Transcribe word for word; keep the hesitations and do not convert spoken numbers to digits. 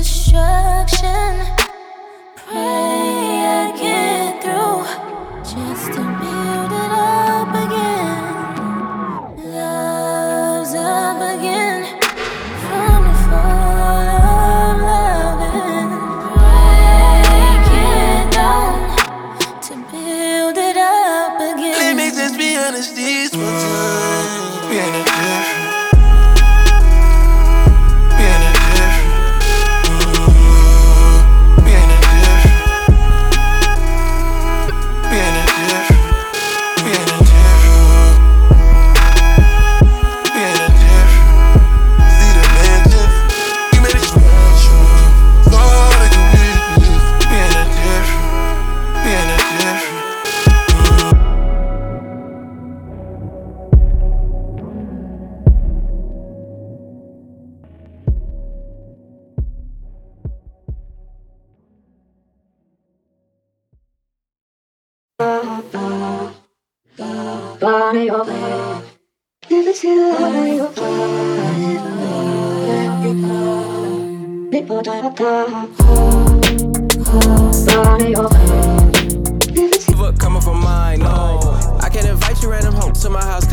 destruction. Pray I get through just to build it up again. Love's up again from the fall of loving. Break it down to build it up again. Let me just be honest this one time. We ain't different. Body of it, never see the light of it. People die of that. Body of it, never see. Coming from mine, no. I can't invite you random hoes to my house.